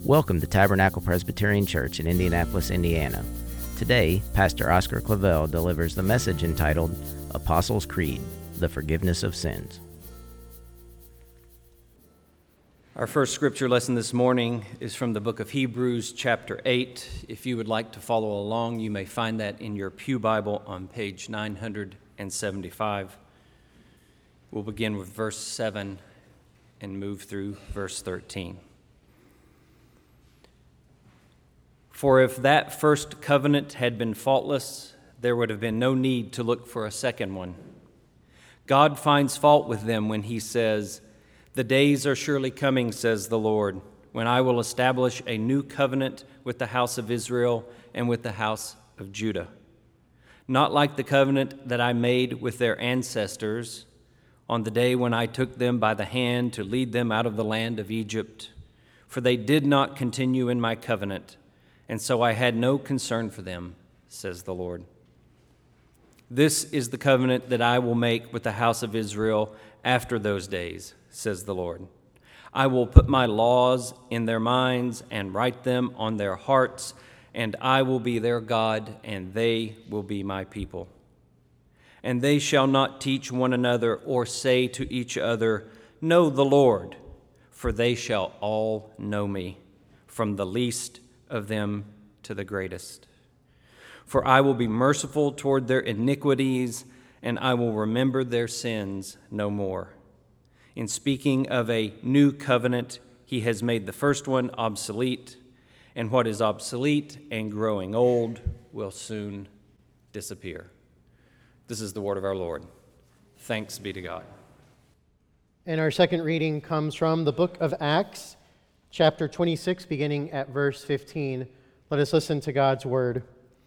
Welcome to Tabernacle Presbyterian Church in Indianapolis, Indiana. Today, Pastor Oscar Clavel delivers the message entitled Apostles' Creed, the Forgiveness of Sins. Our first scripture lesson this morning is from the book of Hebrews, chapter 8. If you would like to follow along, you may find that in your Pew Bible on page 975. We'll begin with verse 7 and move through verse 13. For if that first covenant had been faultless, there would have been no need to look for a second one. God finds fault with them when he says, "The days are surely coming, says the Lord, when I will establish a new covenant with the house of Israel and with the house of Judah. Not like the covenant that I made with their ancestors on the day when I took them by the hand to lead them out of the land of Egypt. For they did not continue in my covenant, and so I had no concern for them, says the Lord. This is the covenant that I will make with the house of Israel after those days, says the Lord. I will put my laws in their minds and write them on their hearts, and I will be their God, and they will be my people. And they shall not teach one another or say to each other, 'Know the Lord,' for they shall all know me, from the least of them to the greatest. For I will be merciful toward their iniquities, and I will remember their sins no more. In speaking of a new covenant, he has made the first one obsolete, and what is obsolete and growing old will soon disappear." This is the word of our Lord. Thanks be to God. And our second reading comes from the book of Acts, chapter 26, beginning at verse 15. Let us listen to God's word.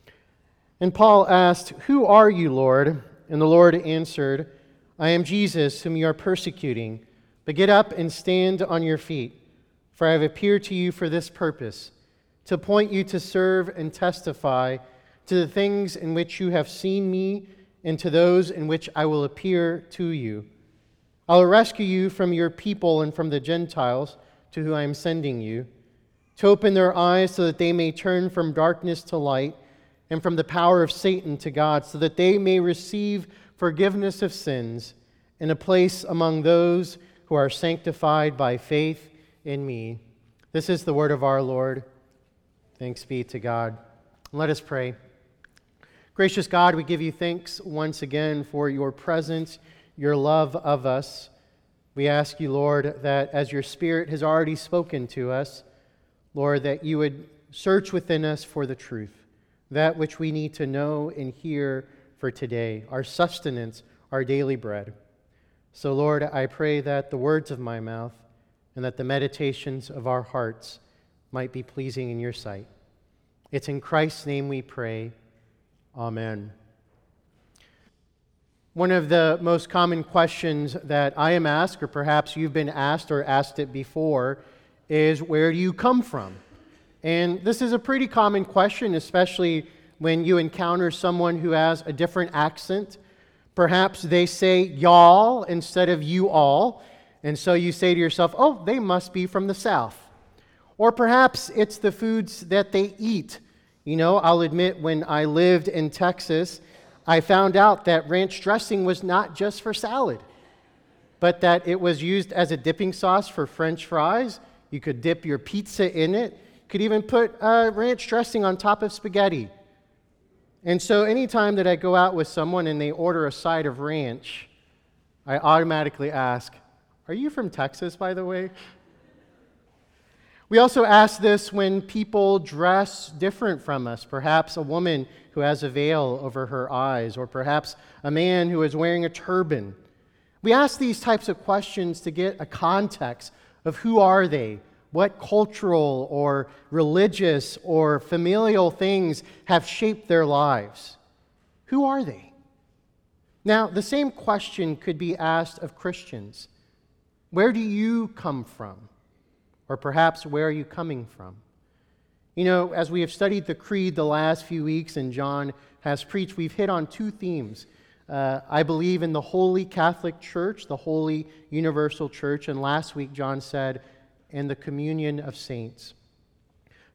And Paul asked, "Who are you, Lord?" And the Lord answered, "I am Jesus, whom you are persecuting. But get up and stand on your feet, for I have appeared to you for this purpose, to appoint you to serve and testify to the things in which you have seen me and to those in which I will appear to you. I will rescue you from your people and from the Gentiles to whom I am sending you, to open their eyes so that they may turn from darkness to light and from the power of Satan to God, so that they may receive forgiveness of sins and a place among those who are sanctified by faith in me." This is the word of our Lord. Thanks be to God. Let us pray. Gracious God, we give you thanks once again for your presence, your love of us. We ask you, Lord, that as your Spirit has already spoken to us, Lord, that you would search within us for the truth, that which we need to know and hear for today, our sustenance, our daily bread. So, Lord, I pray that the words of my mouth and that the meditations of our hearts might be pleasing in your sight. It's in Christ's name we pray. Amen. One of the most common questions that I am asked, or perhaps you've been asked or asked it before, is, where do you come from? And this is a pretty common question, especially when you encounter someone who has a different accent. Perhaps they say y'all instead of you all, and so you say to yourself, oh, they must be from the South. Or perhaps it's the foods that they eat. You know, I'll admit, when I lived in Texas, I found out that ranch dressing was not just for salad, but that it was used as a dipping sauce for French fries. You could dip your pizza in it. You could even put ranch dressing on top of spaghetti. And so anytime that I go out with someone and they order a side of ranch, I automatically ask, "Are you from Texas, by the way?" We also ask this when people dress different from us. Perhaps a woman who has a veil over her eyes, or perhaps a man who is wearing a turban. We ask these types of questions to get a context of who are they, what cultural or religious or familial things have shaped their lives. Who are they? Now, the same question could be asked of Christians. Where do you come from? Or perhaps, where are you coming from? You know, as we have studied the Creed the last few weeks and John has preached, we've hit on two themes. I believe in the Holy Catholic Church, the Holy Universal Church, and last week John said, and the communion of saints.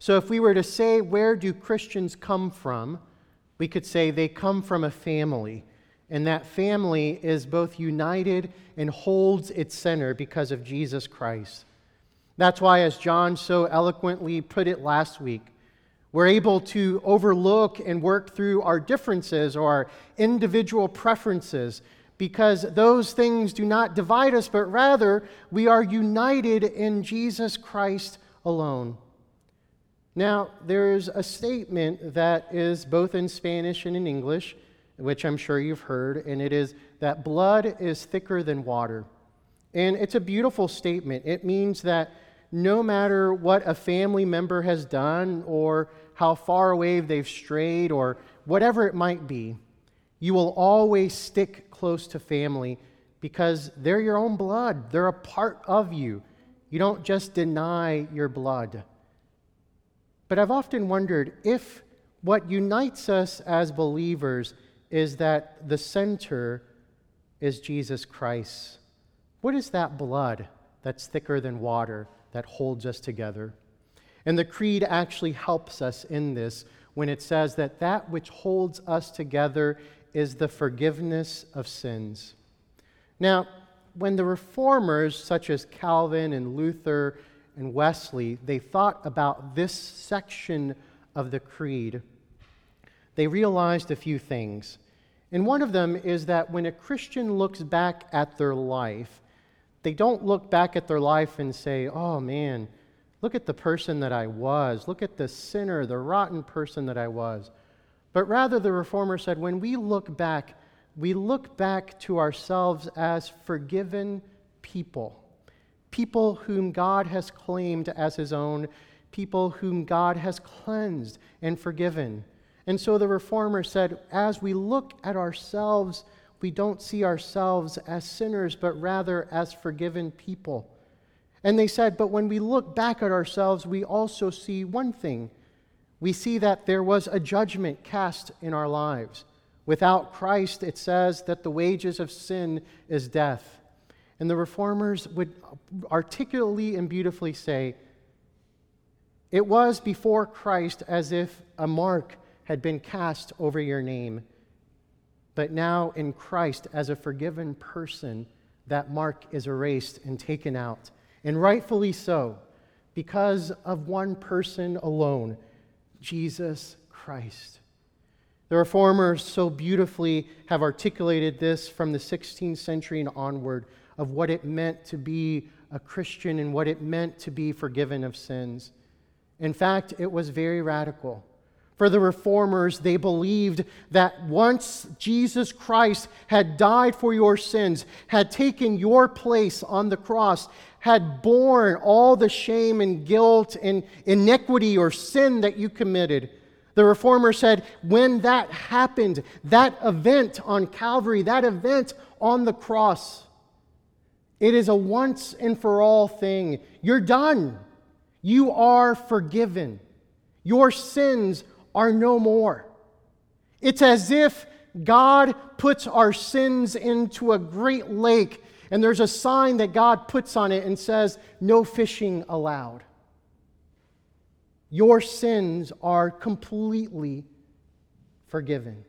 So if we were to say, where do Christians come from? We could say they come from a family, and that family is both united and holds its center because of Jesus Christ. That's why, as John so eloquently put it last week, we're able to overlook and work through our differences or our individual preferences because those things do not divide us, but rather we are united in Jesus Christ alone. Now, there is a statement that is both in Spanish and in English, which I'm sure you've heard, and it is that blood is thicker than water. And it's a beautiful statement. It means that no matter what a family member has done or how far away they've strayed or whatever it might be, you will always stick close to family because they're your own blood. They're a part of you. You don't just deny your blood. But I've often wondered if what unites us as believers is that the center is Jesus Christ. What is that blood that's thicker than water that holds us together? And the Creed actually helps us in this when it says that that which holds us together is the forgiveness of sins. Now, when the reformers such as Calvin and Luther and Wesley, they thought about this section of the Creed, they realized a few things. And one of them is that when a Christian looks back at their life, they don't look back at their life and say, oh man, look at the person that I was. Look at the sinner, the rotten person that I was. But rather, the Reformer said, when we look back to ourselves as forgiven people. People whom God has claimed as his own, people whom God has cleansed and forgiven. And so the Reformer said, as we look at ourselves, we don't see ourselves as sinners, but rather as forgiven people. And they said, but when we look back at ourselves, we also see one thing. We see that there was a judgment cast in our lives. Without Christ, it says that the wages of sin is death. And the Reformers would articulately and beautifully say, it was before Christ as if a mark had been cast over your name. But now in Christ, as a forgiven person, that mark is erased and taken out. And rightfully so, because of one person alone, Jesus Christ. The Reformers so beautifully have articulated this from the 16th century and onward of what it meant to be a Christian and what it meant to be forgiven of sins. In fact, it was very radical. For the Reformers, they believed that once Jesus Christ had died for your sins, had taken your place on the cross, had borne all the shame and guilt and iniquity or sin that you committed, the Reformer said, when that happened, that event on Calvary, that event on the cross, it is a once and for all thing. You're done. You are forgiven. Your sins are no more. It's as if God puts our sins into a great lake, and there's a sign that God puts on it and says, no fishing allowed. Your sins are completely forgiven.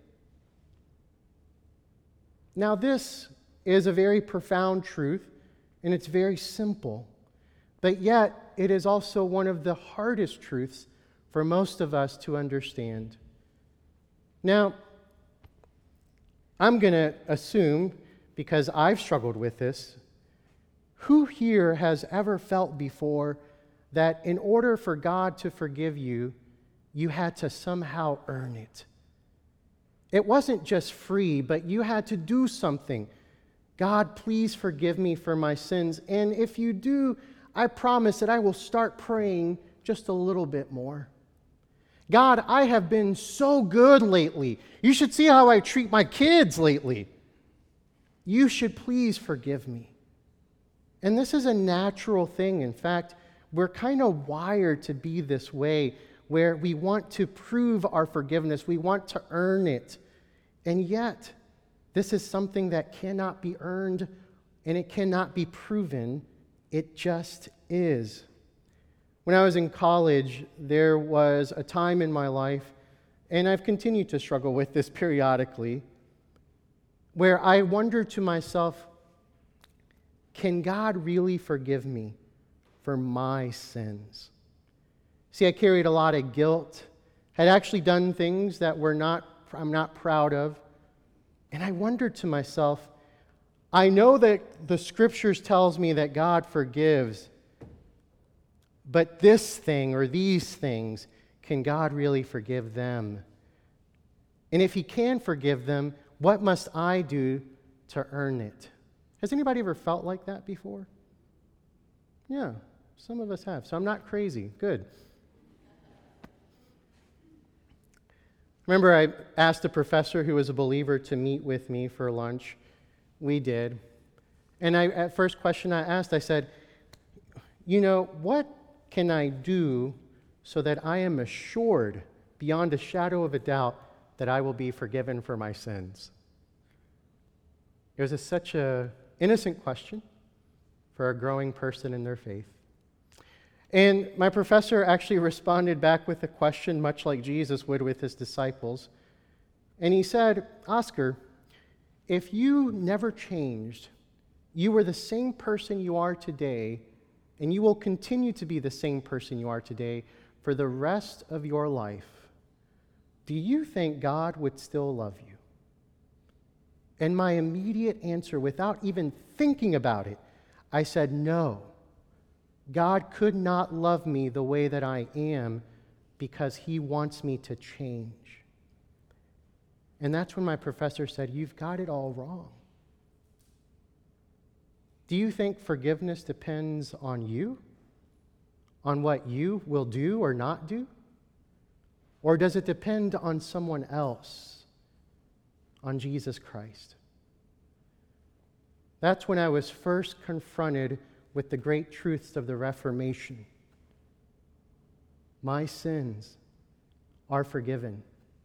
Now, this is a very profound truth, and it's very simple, but yet it is also one of the hardest truths for most of us to understand. Now, I'm going to assume, because I've struggled with this, who here has ever felt before that in order for God to forgive you, you had to somehow earn it? It wasn't just free, but you had to do something. God, please forgive me for my sins. And if you do, I promise that I will start praying just a little bit more. God, I have been so good lately. You should see how I treat my kids lately. You should please forgive me. And this is a natural thing. In fact, we're kind of wired to be this way, where we want to prove our forgiveness. We want to earn it. And yet, this is something that cannot be earned and it cannot be proven. It just is. When I was in college, there was a time in my life, and I've continued to struggle with this periodically, where I wondered to myself, can God really forgive me for my sins? See, I carried a lot of guilt, had actually done things that I'm not proud of, and I wondered to myself, I know that the Scriptures tells me that God forgives, but this thing or these things, can God really forgive them? And if He can forgive them, what must I do to earn it? Has anybody ever felt like that before? Yeah, some of us have. So I'm not crazy. Good. Remember, I asked a professor who was a believer to meet with me for lunch. We did. And at first question I asked, I said, what can I do so that I am assured beyond a shadow of a doubt that I will be forgiven for my sins? It was such an innocent question for a growing person in their faith. And my professor actually responded back with a question much like Jesus would with his disciples. And he said, Oscar, if you never changed, you were the same person you are today, and you will continue to be the same person you are today for the rest of your life, do you think God would still love you? And my immediate answer, without even thinking about it, I said, no. God could not love me the way that I am because He wants me to change. And that's when my professor said, you've got it all wrong. Do you think forgiveness depends on you? On what you will do or not do? Or does it depend on someone else? On Jesus Christ? That's when I was first confronted with the great truths of the Reformation. My sins are forgiven.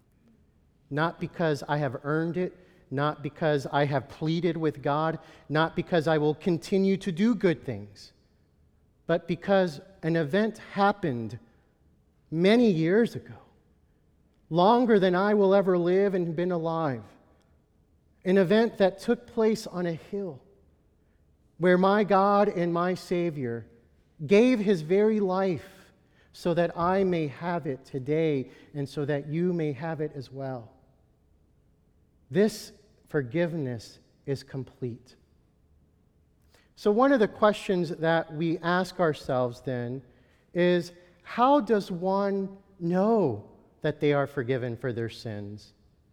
Not because I have earned it, not because I have pleaded with God, not because I will continue to do good things, but because an event happened many years ago, longer than I will ever live and been alive. An event that took place on a hill where my God and my Savior gave His very life so that I may have it today and so that you may have it as well. This forgiveness is complete. So one of the questions that we ask ourselves then is, how does one know that they are forgiven for their sins?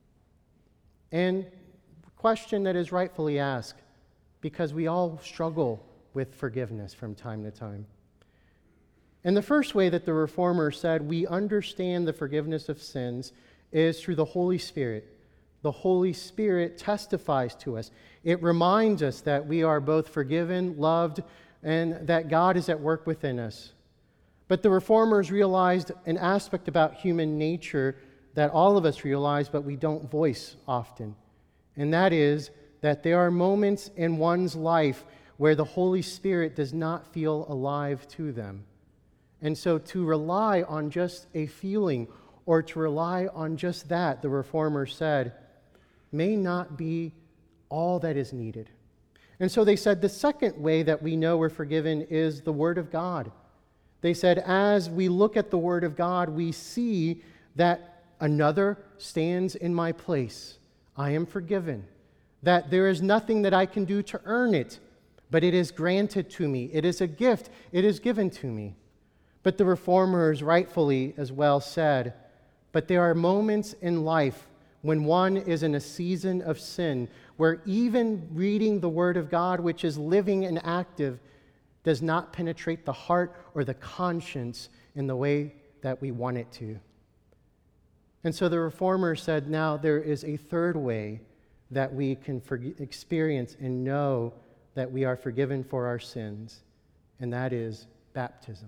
And a question that is rightfully asked, because we all struggle with forgiveness from time to time. And the first way that the Reformer said we understand the forgiveness of sins is through the Holy Spirit. The Holy Spirit testifies to us. It reminds us that we are both forgiven, loved, and that God is at work within us. But the Reformers realized an aspect about human nature that all of us realize, but we don't voice often. And that is that there are moments in one's life where the Holy Spirit does not feel alive to them. And so to rely on just a feeling or to rely on just that, the Reformer said, may not be all that is needed. And so they said the second way that we know we're forgiven is the Word of God. They said as we look at the Word of God, we see that another stands in my place. I am forgiven. That there is nothing that I can do to earn it, but it is granted to me. It is a gift. It is given to me. But the Reformers rightfully as well said, but there are moments in life when one is in a season of sin, where even reading the Word of God, which is living and active, does not penetrate the heart or the conscience in the way that we want it to. And so the Reformer said, now there is a third way that we can experience and know that we are forgiven for our sins, and that is baptism.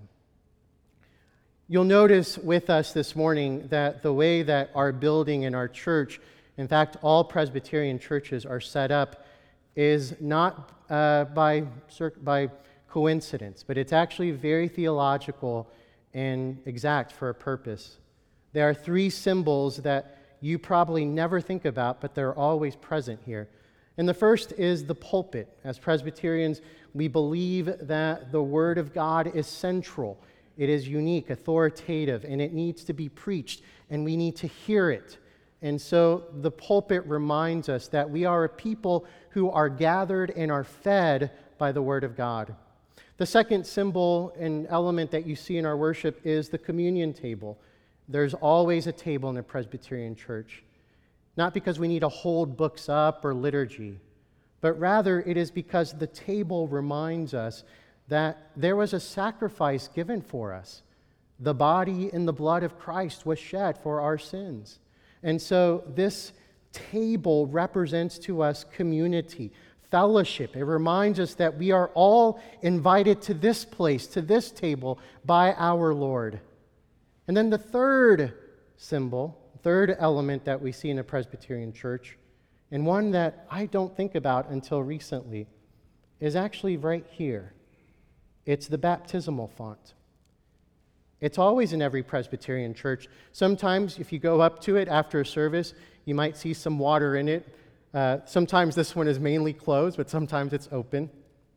You'll notice with us this morning that the way that our building and our church, in fact, all Presbyterian churches are set up, is not by coincidence, but it's actually very theological and exact for a purpose. There are three symbols that you probably never think about, but they're always present here. And the first is the pulpit. As Presbyterians, we believe that the Word of God is central. It is unique, authoritative, and it needs to be preached, and we need to hear it. And so the pulpit reminds us that we are a people who are gathered and are fed by the Word of God. The second symbol and element that you see in our worship is the communion table. There's always a table in the Presbyterian Church, not because we need to hold books up or liturgy, but rather it is because the table reminds us that there was a sacrifice given for us. The body and the blood of Christ was shed for our sins. And so this table represents to us community, fellowship. It reminds us that we are all invited to this place, to this table by our Lord. And then the third symbol, third element that we see in the Presbyterian Church, and one that I don't think about until recently, is actually right here. It's the baptismal font. It's always in every Presbyterian church. Sometimes if you go up to it after a service, you might see some water in it. Sometimes this one is mainly closed, but sometimes it's open.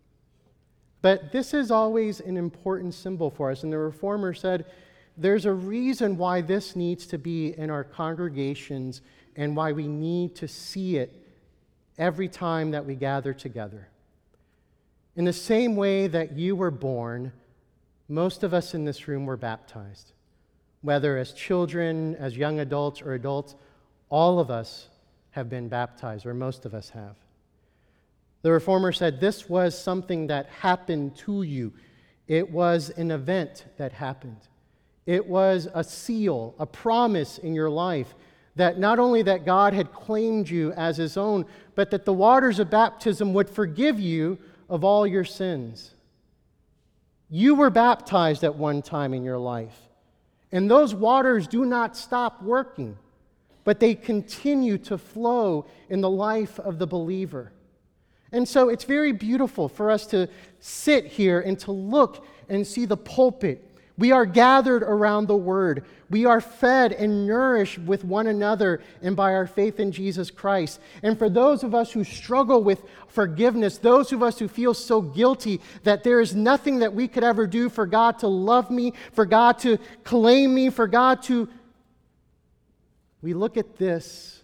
But this is always an important symbol for us. And the Reformer said, there's a reason why this needs to be in our congregations and why we need to see it every time that we gather together. In the same way that you were born, most of us in this room were baptized. Whether as children, as young adults, or adults, all of us have been baptized, or most of us have. The Reformer said this was something that happened to you. It was an event that happened. It was a seal, a promise in your life that not only that God had claimed you as his own, but that the waters of baptism would forgive you of all your sins. You were baptized at one time in your life, and those waters do not stop working, but they continue to flow in the life of the believer. And so it's very beautiful for us to sit here and to look and see the pulpit. We are gathered around the Word. We are fed and nourished with one another and by our faith in Jesus Christ. And for those of us who struggle with forgiveness, those of us who feel so guilty that there is nothing that we could ever do for God to love me, for God to claim me, for God to... We look at this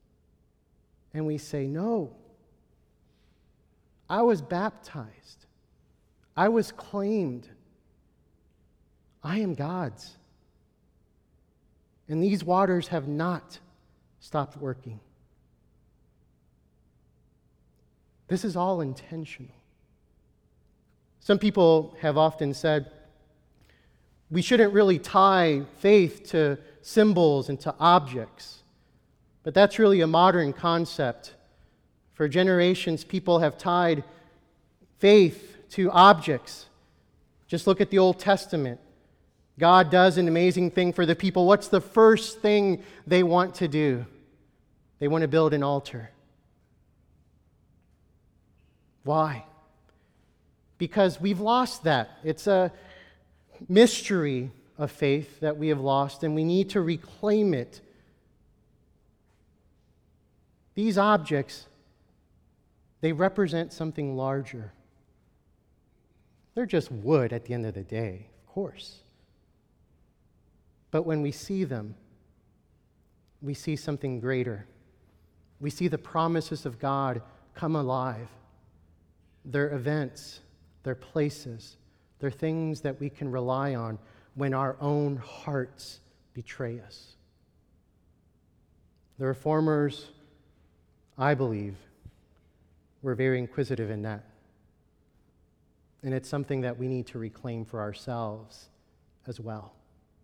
and we say, no. I was baptized. I was claimed. I am God's. And these waters have not stopped working. This is all intentional. Some people have often said we shouldn't really tie faith to symbols and to objects. But that's really a modern concept. For generations, people have tied faith to objects. Just look at the Old Testament. God does an amazing thing for the people. What's the first thing they want to do? They want to build an altar. Why? Because we've lost that. It's a mystery of faith that we have lost, and we need to reclaim it. These objects, they represent something larger. They're just wood at the end of the day, of course. But when we see them, we see something greater. We see the promises of God come alive. They're events, they're places, they're things that we can rely on when our own hearts betray us. The Reformers, I believe, were very inquisitive in that. And it's something that we need to reclaim for ourselves as well.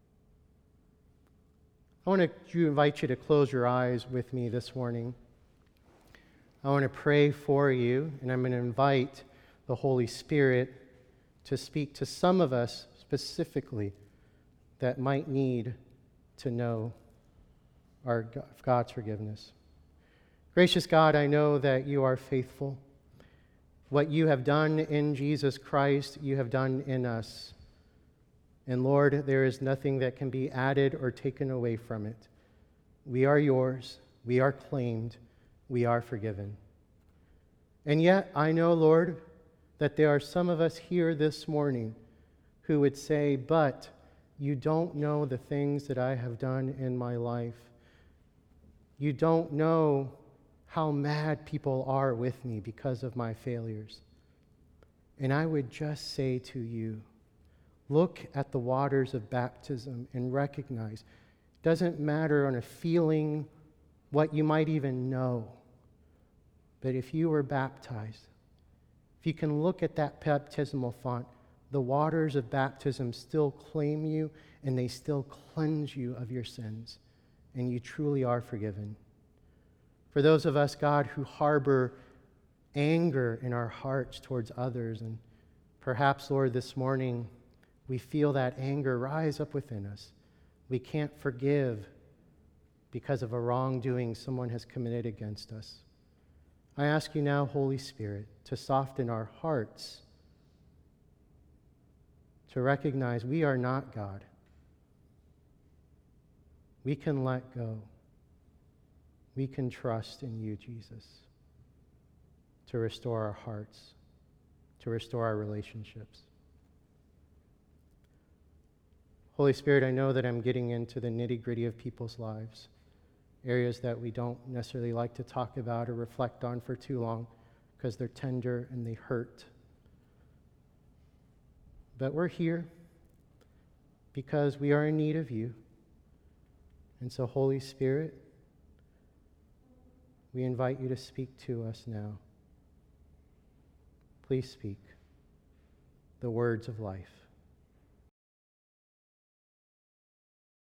I want to invite you to close your eyes with me this morning. I want to pray for you, and I'm going to invite the Holy Spirit to speak to some of us specifically that might need to know our God's forgiveness. Gracious God, I know that you are faithful. What you have done in Jesus Christ, you have done in us. And Lord, there is nothing that can be added or taken away from it. We are yours. We are claimed. We are forgiven. And yet, I know, Lord, that there are some of us here this morning who would say, but you don't know the things that I have done in my life. You don't know how mad people are with me because of my failures. And I would just say to you, look at the waters of baptism and recognize it doesn't matter on a feeling what you might even know. But if you were baptized, if you can look at that baptismal font, the waters of baptism still claim you and they still cleanse you of your sins, and you truly are forgiven. For those of us, God, who harbor anger in our hearts towards others, and perhaps, Lord, this morning we feel that anger rise up within us. We can't forgive because of a wrongdoing someone has committed against us. I ask you now, Holy Spirit, to soften our hearts, to recognize we are not God. We can let go. We can trust in you, Jesus, to restore our hearts, to restore our relationships. Holy Spirit, I know that I'm getting into the nitty-gritty of people's lives, areas that we don't necessarily like to talk about or reflect on for too long because they're tender and they hurt. But we're here because we are in need of you. And so, Holy Spirit, we invite you to speak to us now. Please speak the words of life.